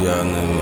пьяными,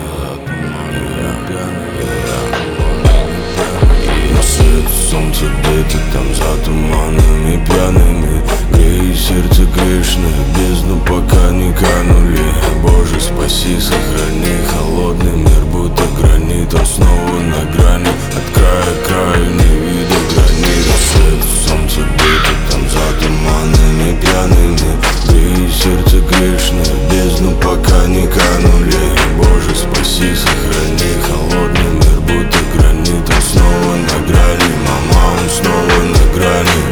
на свет солнце где-то там за туманами пьяными. Грей сердце грешное, бездну пока не канули. Боже, спаси, сохрани, холодный мир будто гранит. Он снова на грани, от края к краю не видя границ. На свет солнце где-то там за туманами пьяными. Грей сердце грешное, бездну пока не канули. Боже, спаси, сохрани, холодный мир будто гранит. Он снова на грани, мама, он снова на грани.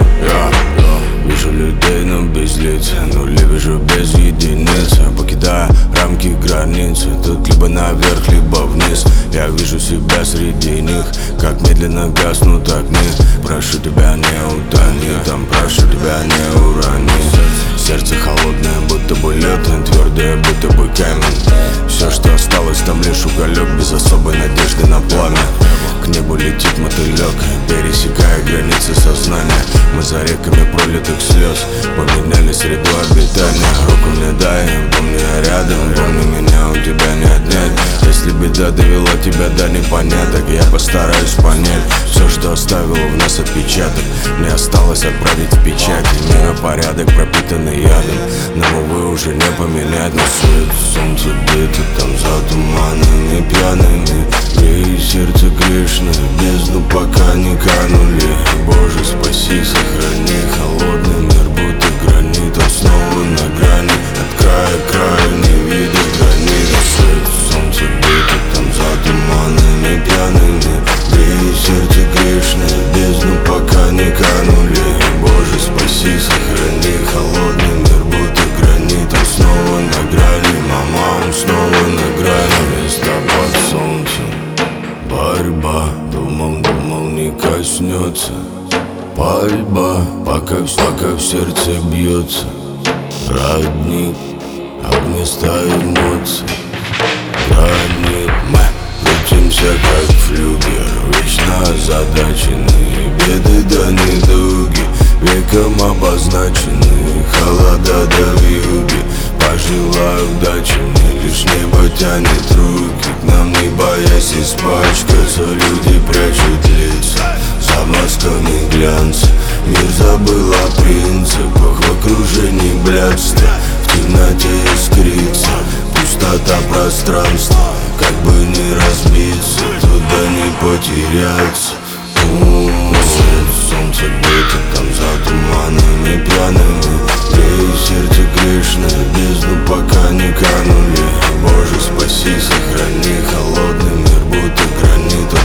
Вижу людей, но без лиц, нули вижу без единиц. Покидая рамки границы, тут либо наверх, либо вниз. Я вижу себя среди них, как медленно гаснут огни. Прошу тебя, не утони, там прошу тебя, не урони. Сердце холодное, будто бы лед, твердое, будто бы камень. Все, что осталось, там лишь уголек, без особой надежды на пламя. К небу летит мотылек, пересекая границы сознания. Мы за реками пролитых слез поменяли среду обитания. Руку мне дай, помни я рядом, помни меня у тебя не отнять. Если беда довела тебя до непоняток, я постараюсь понять все, что оставило в нас отпечаток. Мне осталось отправить в печать миропорядок, пропитанный ядом. Нам, увы, уже не поменять. На свет солнце где-то там за туманами пьяными. Грей сердце грешное, бездну пока не канули. Боже, спаси, сохрани, холодный мир будто гранит. Он снова на грани, от края к краю не видя границ. На свет солнце где-то там за туманами пьяными. Грей сердце грешное, бездну пока не канули. Боже, спаси, сохрани, холодный мир будто гранит. Он снова на грани, мама, он снова на грани. Место под солнцем, борьба, думал, не коснется. Пальба, пока в сердце бьется. Родник, огнеста эмоций. Граник, мы крутимся как флюгер, вечно озадаченные беды да недуги, веком обозначены холода да вьюги. Пожелаю удачи мне, лишь небо тянет руки к нам, не боясь испачкаться. Люди прячут лица за масками глянца. Мир забыл о принципах, в окружении блядства. В темноте искрится пустота пространства. Как бы не разбиться, туда не потеряться. Свет солнце где-то там за туманами пьяными. Грей сердце грешное, бездну пока не канули. Боже, спаси, сохрани, холодный мир будто гранит.